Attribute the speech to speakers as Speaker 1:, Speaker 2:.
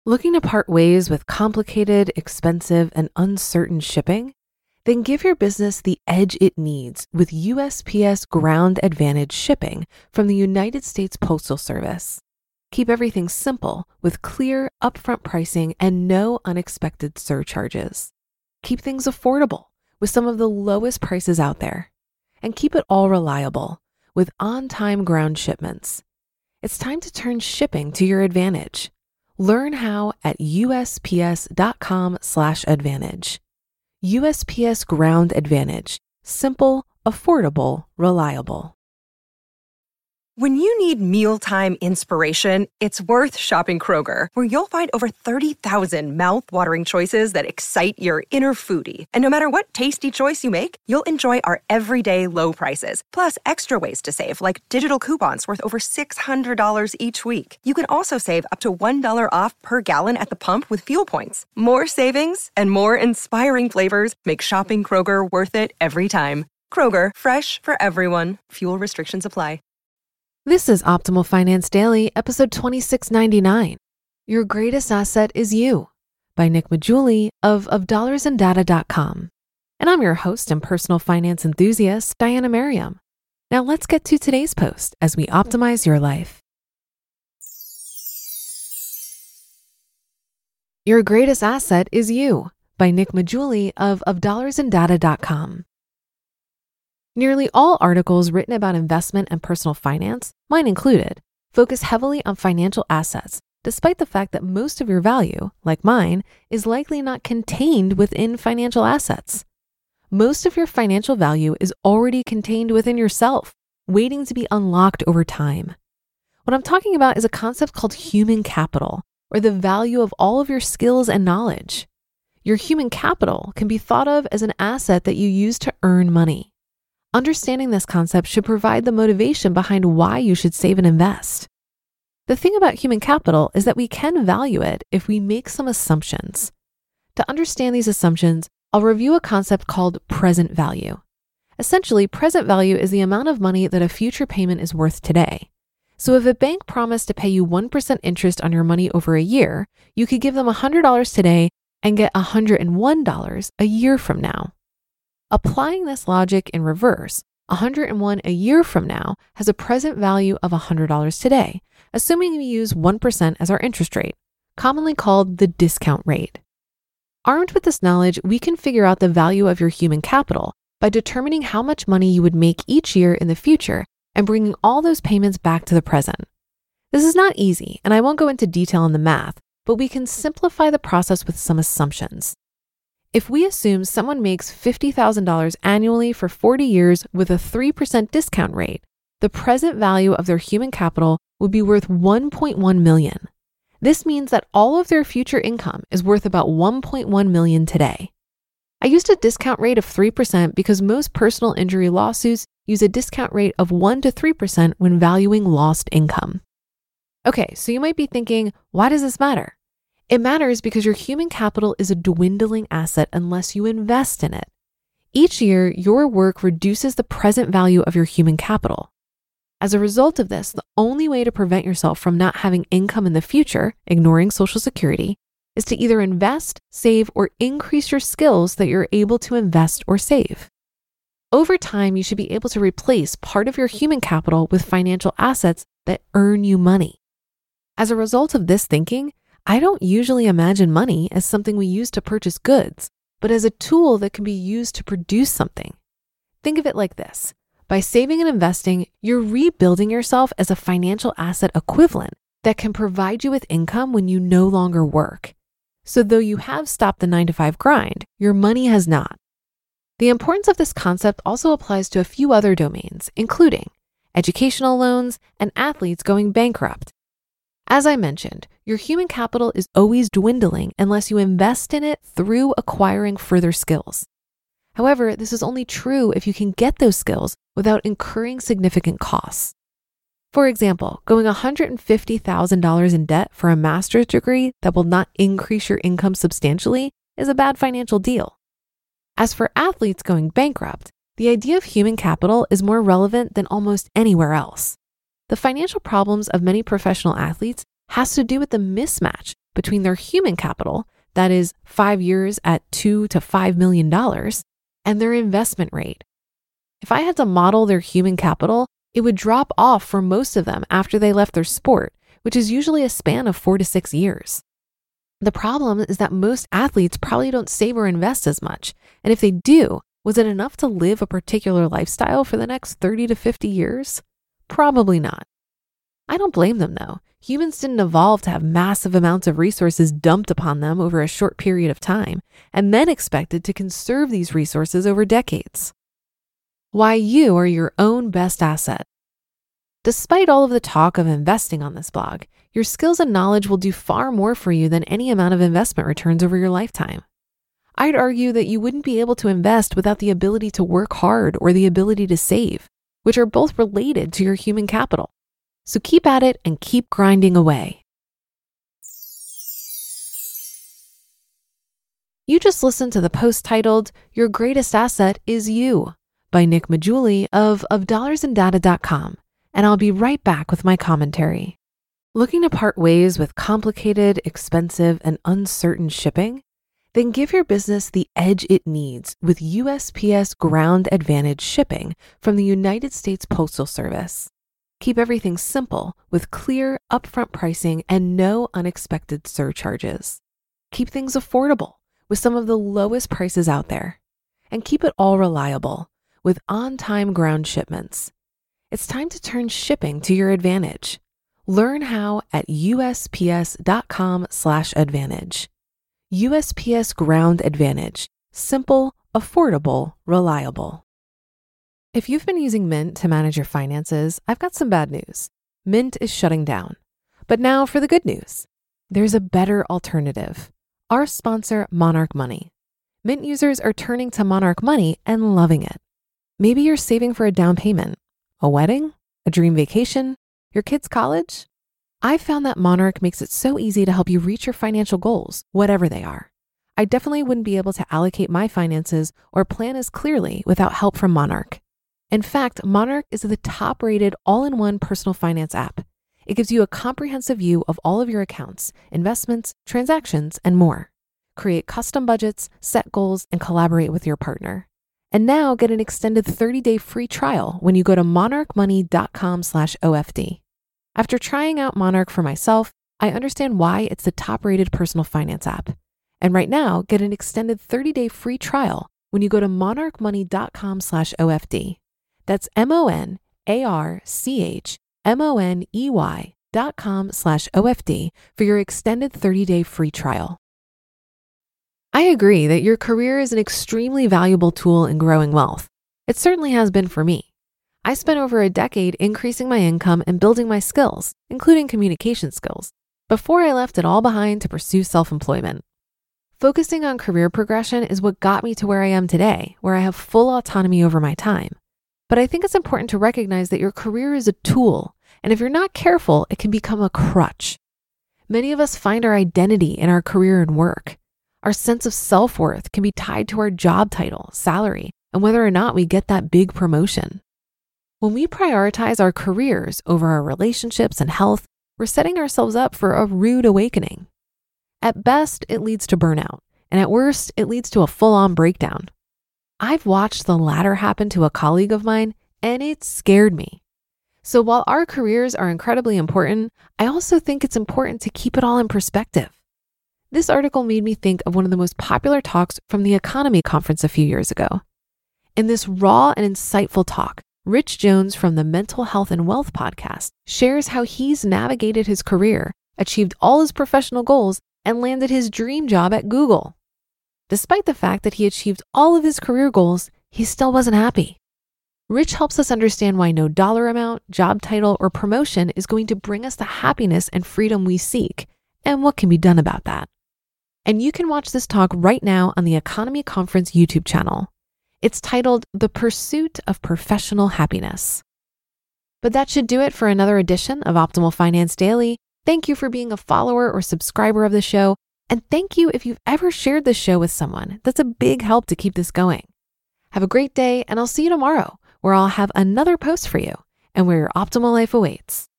Speaker 1: Looking to part ways with complicated, expensive, and uncertain shipping? Then give your business the edge it needs with USPS Ground Advantage shipping from the United States Postal Service. Keep everything simple with clear, upfront pricing and no unexpected surcharges. Keep things affordable with some of the lowest prices out there. And keep it all reliable with on-time ground shipments. It's time to turn shipping to your advantage. Learn how at USPS.com/advantage. USPS Ground Advantage. Simple, affordable, reliable.
Speaker 2: When you need mealtime inspiration, it's worth shopping Kroger, where you'll find over 30,000 mouth-watering choices that excite your inner foodie. And no matter what tasty choice you make, you'll enjoy our everyday low prices, plus extra ways to save, like digital coupons worth over $600 each week. You can also save up to $1 off per gallon at the pump with fuel points. More savings and more inspiring flavors make shopping Kroger worth it every time. Kroger, fresh for everyone. Fuel restrictions apply.
Speaker 1: This is Optimal Finance Daily, episode 2699. Your Greatest Asset is You by Nick Maggiulli of DollarsAndData.com. And I'm your host and personal finance enthusiast, Diana Merriam. Now let's get to today's post as we optimize your life. Your Greatest Asset is You by Nick Maggiulli of DollarsAndData.com. Nearly all articles written about investment and personal finance, mine included, focus heavily on financial assets, despite the fact that most of your value, like mine, is likely not contained within financial assets. Most of your financial value is already contained within yourself, waiting to be unlocked over time. What I'm talking about is a concept called human capital, or the value of all of your skills and knowledge. Your human capital can be thought of as an asset that you use to earn money. Understanding this concept should provide the motivation behind why you should save and invest. The thing about human capital is that we can value it if we make some assumptions. To understand these assumptions, I'll review a concept called present value. Essentially, present value is the amount of money that a future payment is worth today. So if a bank promised to pay you 1% interest on your money over a year, you could give them $100 today and get $101 a year from now. Applying this logic in reverse, 101 a year from now has a present value of $100 today, assuming we use 1% as our interest rate, commonly called the discount rate. Armed with this knowledge, we can figure out the value of your human capital by determining how much money you would make each year in the future and bringing all those payments back to the present. This is not easy, and I won't go into detail on the math, but we can simplify the process with some assumptions. If we assume someone makes $50,000 annually for 40 years with a 3% discount rate, the present value of their human capital would be worth $1.1 million. This means that all of their future income is worth about $1.1 million today. I used a discount rate of 3% because most personal injury lawsuits use a discount rate of 1 to 3% when valuing lost income. Okay, so you might be thinking, why does this matter? It matters because your human capital is a dwindling asset unless you invest in it. Each year, your work reduces the present value of your human capital. As a result of this, the only way to prevent yourself from not having income in the future, ignoring Social Security, is to either invest, save, or increase your skills that you're able to invest or save. Over time, you should be able to replace part of your human capital with financial assets that earn you money. As a result of this thinking, I don't usually imagine money as something we use to purchase goods, but as a tool that can be used to produce something. Think of it like this. By saving and investing, you're rebuilding yourself as a financial asset equivalent that can provide you with income when you no longer work. So though you have stopped the 9-to-5 grind, your money has not. The importance of this concept also applies to a few other domains, including educational loans and athletes going bankrupt. As I mentioned, your human capital is always dwindling unless you invest in it through acquiring further skills. However, this is only true if you can get those skills without incurring significant costs. For example, going $150,000 in debt for a master's degree that will not increase your income substantially is a bad financial deal. As for athletes going bankrupt, the idea of human capital is more relevant than almost anywhere else. The financial problems of many professional athletes has to do with the mismatch between their human capital, that is 5 years at $2 to $5 million, and their investment rate. If I had to model their human capital, it would drop off for most of them after they left their sport, which is usually a span of 4 to 6 years. The problem is that most athletes probably don't save or invest as much, and if they do, was it enough to live a particular lifestyle for the next 30 to 50 years? Probably not. I don't blame them though. Humans didn't evolve to have massive amounts of resources dumped upon them over a short period of time, and then expected to conserve these resources over decades. Why you are your own best asset. Despite all of the talk of investing on this blog, your skills and knowledge will do far more for you than any amount of investment returns over your lifetime. I'd argue that you wouldn't be able to invest without the ability to work hard or the ability to save, which are both related to your human capital. So keep at it and keep grinding away. You just listened to the post titled, Your Greatest Asset is You, by Nick Maggiulli of DollarsandData.com, and I'll be right back with my commentary. Looking to part ways with complicated, expensive, and uncertain shipping? Then give your business the edge it needs with USPS Ground Advantage shipping from the United States Postal Service. Keep everything simple with clear, upfront pricing and no unexpected surcharges. Keep things affordable with some of the lowest prices out there. And keep it all reliable with on-time ground shipments. It's time to turn shipping to your advantage. Learn how at USPS.com/advantage. USPS Ground Advantage. Simple, affordable, reliable. If you've been using Mint to manage your finances, I've got some bad news. Mint is shutting down. But now for the good news. There's a better alternative. Our sponsor, Monarch Money. Mint users are turning to Monarch Money and loving it. Maybe you're saving for a down payment, a wedding, a dream vacation, your kid's college. I've found that Monarch makes it so easy to help you reach your financial goals, whatever they are. I definitely wouldn't be able to allocate my finances or plan as clearly without help from Monarch. In fact, Monarch is the top-rated all-in-one personal finance app. It gives you a comprehensive view of all of your accounts, investments, transactions, and more. Create custom budgets, set goals, and collaborate with your partner. And now get an extended 30-day free trial when you go to monarchmoney.com/OFD. After trying out Monarch for myself, I understand why it's the top-rated personal finance app. And right now, get an extended 30-day free trial when you go to monarchmoney.com/OFD. That's monarchmoney.com/OFD for your extended 30-day free trial. I agree that your career is an extremely valuable tool in growing wealth. It certainly has been for me. I spent over a decade increasing my income and building my skills, including communication skills, before I left it all behind to pursue self-employment. Focusing on career progression is what got me to where I am today, where I have full autonomy over my time. But I think it's important to recognize that your career is a tool, and if you're not careful, it can become a crutch. Many of us find our identity in our career and work. Our sense of self-worth can be tied to our job title, salary, and whether or not we get that big promotion. When we prioritize our careers over our relationships and health, we're setting ourselves up for a rude awakening. At best, it leads to burnout, and at worst, it leads to a full-on breakdown. I've watched the latter happen to a colleague of mine, and it scared me. So while our careers are incredibly important, I also think it's important to keep it all in perspective. This article made me think of one of the most popular talks from the Economy Conference a few years ago. In this raw and insightful talk, Rich Jones from the Mental Health and Wealth podcast shares how he's navigated his career, achieved all his professional goals, and landed his dream job at Google. Despite the fact that he achieved all of his career goals, he still wasn't happy. Rich helps us understand why no dollar amount, job title, or promotion is going to bring us the happiness and freedom we seek, and what can be done about that. And you can watch this talk right now on the Economy Conference YouTube channel. It's titled The Pursuit of Professional Happiness. But that should do it for another edition of Optimal Finance Daily. Thank you for being a follower or subscriber of the show. And thank you if you've ever shared this show with someone. That's a big help to keep this going. Have a great day, and I'll see you tomorrow, where I'll have another post for you and where your optimal life awaits.